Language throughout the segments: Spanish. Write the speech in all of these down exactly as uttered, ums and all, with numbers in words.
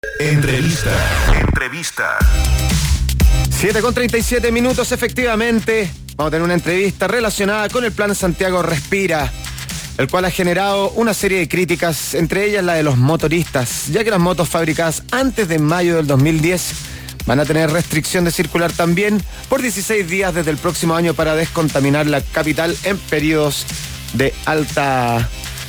Entrevista. Entrevista. siete con treinta y siete minutos, efectivamente. Vamos a tener una entrevista relacionada con el Plan Santiago Respira, el cual ha generado una serie de críticas, entre ellas la de los motoristas, ya que las motos fabricadas antes de mayo del dos mil diez van a tener restricción de circular también por dieciséis días desde el próximo año para descontaminar la capital en periodos de alta,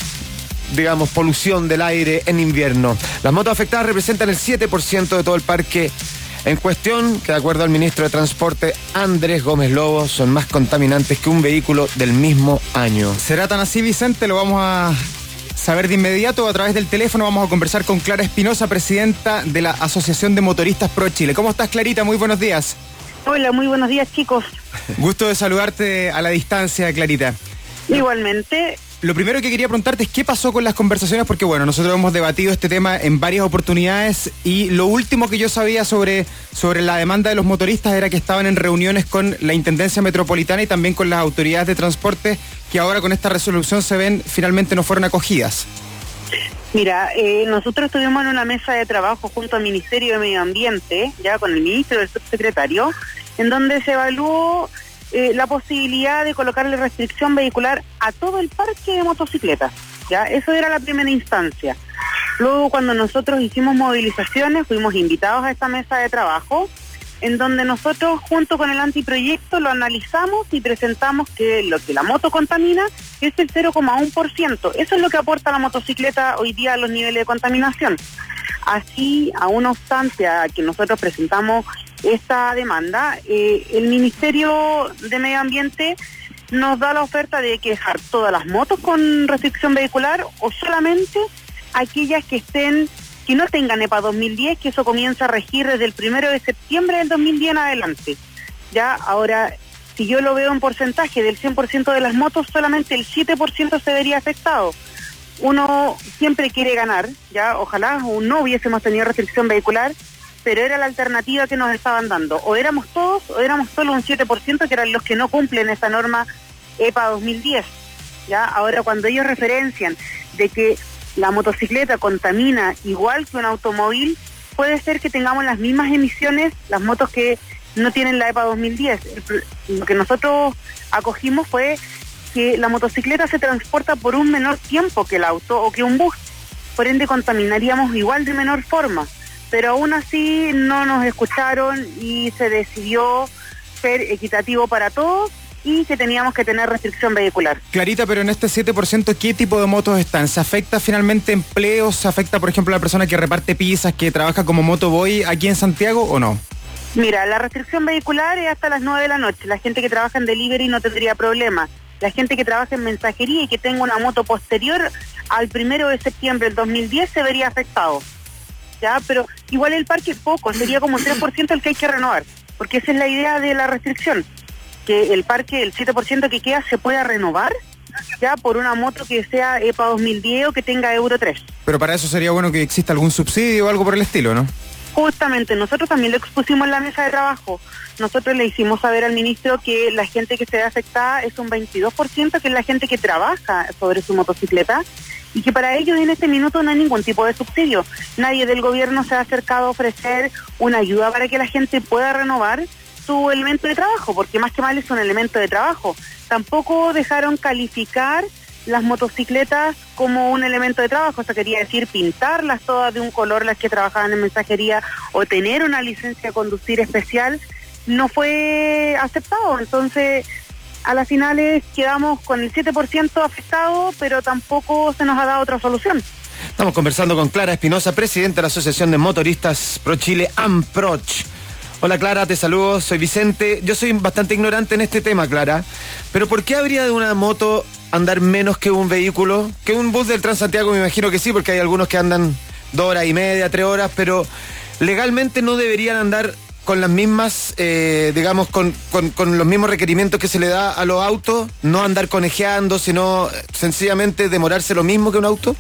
digamos, polución del aire en invierno. Las motos afectadas representan el siete por ciento de todo el parque en cuestión, que de acuerdo al ministro de Transporte, Andrés Gómez Lobo, son más contaminantes que un vehículo del mismo año. ¿Será tan así, Vicente? Lo vamos a saber de inmediato. A través del teléfono vamos a conversar con Clara Espinosa, presidenta de la Asociación de Motoristas Pro Chile. ¿Cómo estás, Clarita? Muy buenos días. Hola, muy buenos días, chicos. Gusto de saludarte a la distancia, Clarita. Igualmente. Lo primero que quería preguntarte es qué pasó con las conversaciones, porque bueno, nosotros hemos debatido este tema en varias oportunidades y lo último que yo sabía sobre, sobre la demanda de los motoristas era que estaban en reuniones con la Intendencia Metropolitana y también con las autoridades de transporte, que ahora con esta resolución se ven, finalmente no fueron acogidas. Mira, eh, nosotros estuvimos en una mesa de trabajo junto al Ministerio de Medio Ambiente, ya con el ministro y el subsecretario, en donde se evaluó Eh, la posibilidad de colocarle restricción vehicular a todo el parque de motocicletas, ¿ya? Eso era la primera instancia. Luego, cuando nosotros hicimos movilizaciones, fuimos invitados a esta mesa de trabajo, en donde nosotros, junto con el anteproyecto, lo analizamos y presentamos que lo que la moto contamina es el cero coma uno por ciento. Eso es lo que aporta la motocicleta hoy día a los niveles de contaminación. Así, aún no obstante a que nosotros presentamos esta demanda, eh, el Ministerio de Medio Ambiente nos da la oferta de que dejar todas las motos con restricción vehicular o solamente aquellas que estén, que no tengan EPA dos mil diez, que eso comienza a regir desde el primero de septiembre del dos mil diez en adelante. Ya, ahora, si yo lo veo en porcentaje del cien por ciento de las motos, solamente el siete por ciento se vería afectado. Uno siempre quiere ganar, ya, ojalá no hubiésemos tenido restricción vehicular, pero era la alternativa que nos estaban dando. O éramos todos, o éramos solo un siete por ciento, que eran los que no cumplen esa norma EPA dos mil diez. ¿Ya? Ahora, cuando ellos referencian de que la motocicleta contamina igual que un automóvil, puede ser que tengamos las mismas emisiones, las motos que no tienen la EPA dos mil diez. Lo que nosotros acogimos fue que la motocicleta se transporta por un menor tiempo que el auto o que un bus. Por ende, contaminaríamos igual de menor forma. Pero aún así no nos escucharon y se decidió ser equitativo para todos y que teníamos que tener restricción vehicular. Clarita, pero en este siete por ciento, ¿qué tipo de motos están? ¿Se afecta finalmente empleos? ¿Se afecta, por ejemplo, a la persona que reparte pizzas, que trabaja como motoboy aquí en Santiago o no? Mira, la restricción vehicular es hasta las nueve de la noche. La gente que trabaja en delivery no tendría problema. La gente que trabaja en mensajería y que tenga una moto posterior al primero de septiembre del dos mil diez se vería afectado. ¿Ya? Pero igual el parque es poco, sería como un tres por ciento el que hay que renovar, porque esa es la idea de la restricción, que el parque, el siete por ciento que queda, se pueda renovar ya por una moto que sea EPA dos mil diez o que tenga Euro tres. Pero para eso sería bueno que exista algún subsidio o algo por el estilo, ¿no? Justamente, nosotros también lo expusimos en la mesa de trabajo. Nosotros le hicimos saber al ministro que la gente que se ve afectada es un veintidós por ciento, que es la gente que trabaja sobre su motocicleta, y que para ellos en este minuto no hay ningún tipo de subsidio. Nadie del gobierno se ha acercado a ofrecer una ayuda para que la gente pueda renovar su elemento de trabajo, porque más que mal es un elemento de trabajo. Tampoco dejaron calificar las motocicletas como un elemento de trabajo, o sea, quería decir pintarlas todas de un color las que trabajaban en mensajería o tener una licencia de conducir especial, no fue aceptado. Entonces, a las finales quedamos con el siete por ciento afectado, pero tampoco se nos ha dado otra solución. Estamos conversando con Clara Espinosa, presidenta de la Asociación de Motoristas Pro Chile, AMPROCH. Hola Clara, te saludo, soy Vicente. Yo soy bastante ignorante en este tema, Clara, pero ¿por qué habría de una moto andar menos que un vehículo? Que un bus del Transantiago me imagino que sí, porque hay algunos que andan dos horas y media, tres horas, pero legalmente no deberían andar con las mismas, eh, digamos, con, con, con los mismos requerimientos que se le da a los autos, no andar conejeando, sino sencillamente demorarse lo mismo que un auto.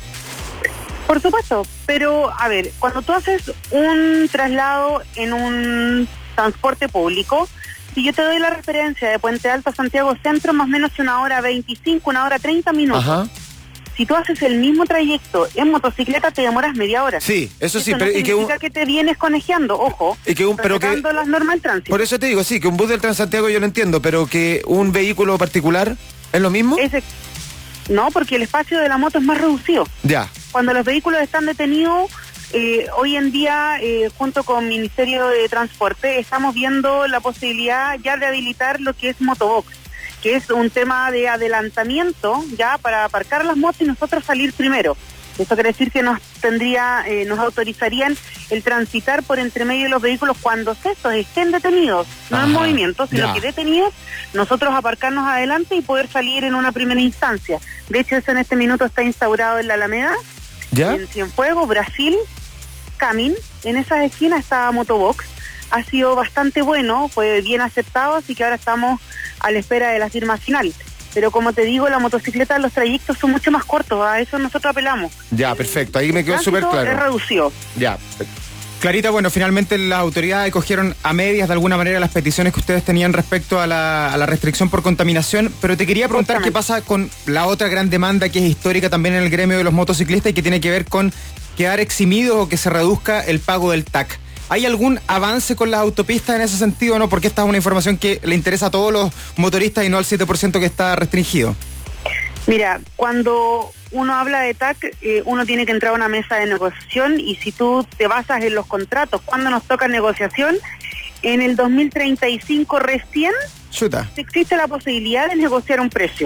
Por supuesto, pero a ver, cuando tú haces un traslado en un transporte público, si yo te doy la referencia de Puente Alto a Santiago Centro, más o menos una hora veinticinco, una hora treinta minutos. Ajá. si tú haces el mismo trayecto en motocicleta, te demoras media hora. Sí, eso, eso sí, no pero y que un, significa que te vienes conejeando, ojo, y que un, pero que las normas del tránsito. Por eso te digo, sí, que un bus del Transantiago yo lo entiendo, pero que un vehículo particular es lo mismo. Ese, no, porque el espacio de la moto es más reducido. Ya. Cuando los vehículos están detenidos, eh, hoy en día, eh, junto con el Ministerio de Transporte, estamos viendo la posibilidad ya de habilitar lo que es motobox, que es un tema de adelantamiento ya para aparcar las motos y nosotros salir primero. Eso quiere decir que nos tendría, eh, nos autorizarían el transitar por entre medio de los vehículos cuando estos estén detenidos, no Ajá, en movimiento, sino ya. que detenidos, nosotros aparcarnos adelante y poder salir en una primera instancia. De hecho, eso en este minuto está instaurado en la Alameda, ¿Ya? en Cienfuegos, Brasil, Camin, en esas esquinas está Motobox. Ha sido bastante bueno, fue bien aceptado, así que ahora estamos a la espera de la firma final. Pero como te digo, la motocicleta, los trayectos son mucho más cortos, a eso nosotros apelamos. Ya, perfecto, ahí me quedó súper claro. Es reducido. Ya. Clarita, bueno, finalmente las autoridades cogieron a medias de alguna manera las peticiones que ustedes tenían respecto a la, a la restricción por contaminación, pero te quería preguntar qué pasa con la otra gran demanda que es histórica también en el gremio de los motociclistas y que tiene que ver con quedar eximidos o que se reduzca el pago del T A C. ¿Hay algún avance con las autopistas en ese sentido o no? Porque esta es una información que le interesa a todos los motoristas y no al siete por ciento que está restringido. Mira, cuando uno habla de T A C, eh, uno tiene que entrar a una mesa de negociación y si tú te basas en los contratos, cuando nos toca negociación, en el dos mil treinta y cinco recién Chuta. existe la posibilidad de negociar un precio.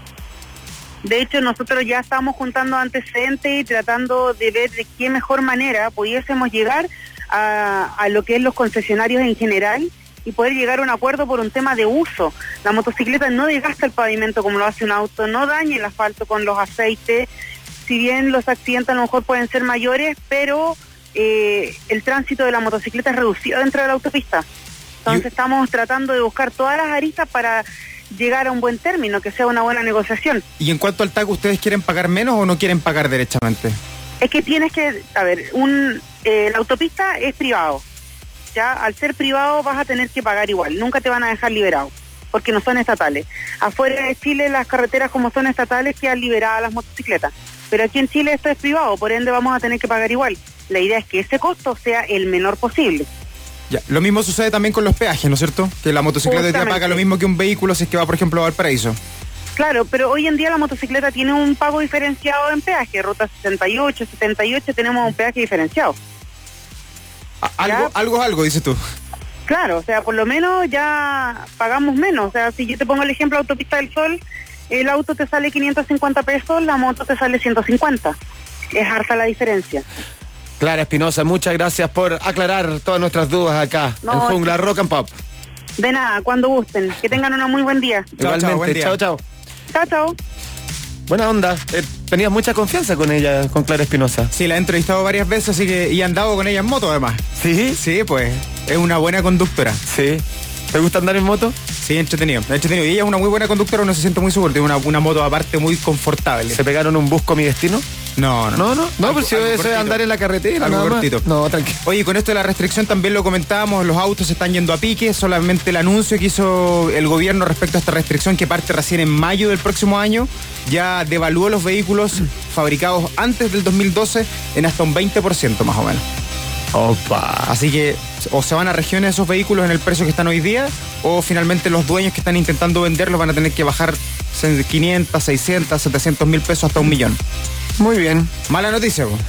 De hecho, nosotros ya estamos juntando antecedentes y tratando de ver de qué mejor manera pudiésemos llegar a, a lo que es los concesionarios en general y poder llegar a un acuerdo por un tema de uso. La motocicleta no desgasta el pavimento como lo hace un auto, no daña el asfalto con los aceites, si bien los accidentes a lo mejor pueden ser mayores, pero eh, el tránsito de la motocicleta es reducido dentro de la autopista. Entonces y... estamos tratando de buscar todas las aristas para llegar a un buen término, que sea una buena negociación. ¿Y en cuanto al T A C, ustedes quieren pagar menos o no quieren pagar derechamente? Es que tienes que, a ver, un eh, la autopista es privado, ya al ser privado vas a tener que pagar igual, nunca te van a dejar liberado, porque no son estatales. Afuera de Chile las carreteras como son estatales quedan liberadas las motocicletas, pero aquí en Chile esto es privado, por ende vamos a tener que pagar igual. La idea es que ese costo sea el menor posible. Ya, lo mismo sucede también con los peajes, ¿no es cierto? Que la motocicleta hoy día paga lo mismo que un vehículo si es que va, por ejemplo, a Valparaíso. Claro, pero hoy en día la motocicleta tiene un pago diferenciado en peaje. Ruta sesenta y ocho, setenta y ocho tenemos un peaje diferenciado. Algo, algo, algo, dices tú. Claro, o sea, por lo menos ya pagamos menos. O sea, si yo te pongo el ejemplo Autopista del Sol, el auto te sale quinientos cincuenta pesos, la moto te sale ciento cincuenta. Es harta la diferencia. Clara Espinosa, muchas gracias por aclarar todas nuestras dudas acá no, en Jungla Rock and Pop. De nada, cuando gusten. Que tengan un muy buen día. Igualmente, chao, chao. Chao, chao. Buena onda. Eh, tenías mucha confianza con ella, con Clara Espinosa. Sí, la he entrevistado varias veces así que y he andado con ella en moto además. ¿Sí? Sí, pues es una buena conductora. Sí. ¿Te gusta andar en moto? Sí, entretenido, entretenido. Y ella es una muy buena conductora, uno se siente muy seguro. Tiene una, una moto aparte muy confortable. ¿Se pegaron un busco a mi destino? No, no. No, no, no, pues si eso es andar en la carretera. Algo nada cortito. Más. No, tranquilo. Oye, con esto de la restricción también lo comentábamos, los autos se están yendo a pique, solamente el anuncio que hizo el gobierno respecto a esta restricción que parte recién en mayo del próximo año, ya devaluó los vehículos fabricados antes del dos mil doce en hasta un veinte por ciento más o menos. Opa. Así que o se van a regiones esos vehículos en el precio que están hoy día, o finalmente los dueños que están intentando venderlos van a tener que bajar quinientos, seiscientos, setecientos mil pesos hasta un millón. Muy bien. Mala noticia, po.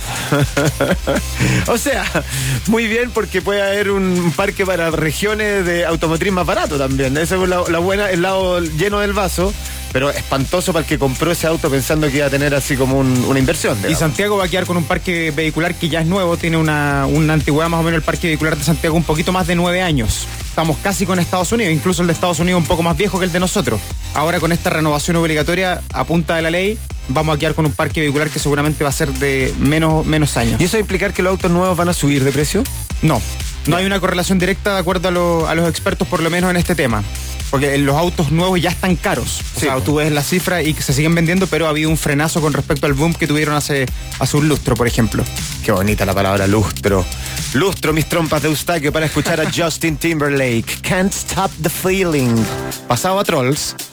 O sea, muy bien porque puede haber un parque para regiones de automotriz más barato también. Esa es la, la buena, el lado lleno del vaso. Pero espantoso para el que compró ese auto pensando que iba a tener así como un, una inversión. Digamos. Y Santiago va a quedar con un parque vehicular que ya es nuevo, tiene una, una antigüedad más o menos el parque vehicular de Santiago un poquito más de nueve años. Estamos casi con Estados Unidos, incluso el de Estados Unidos un poco más viejo que el de nosotros. Ahora con esta renovación obligatoria a punta de la ley, vamos a quedar con un parque vehicular que seguramente va a ser de menos, menos años. ¿Y eso va a implicar que los autos nuevos van a subir de precio? No, no hay una correlación directa de acuerdo a, lo, a los expertos por lo menos en este tema. Porque los autos nuevos ya están caros. O sí, sea, tú ves la cifra y que se siguen vendiendo, pero ha habido un frenazo con respecto al boom que tuvieron hace, hace un lustro, por ejemplo. Qué bonita la palabra lustro. Lustro mis trompas de Eustaquio para escuchar a Justin Timberlake. Can't Stop the Feeling. Pasado a Trolls.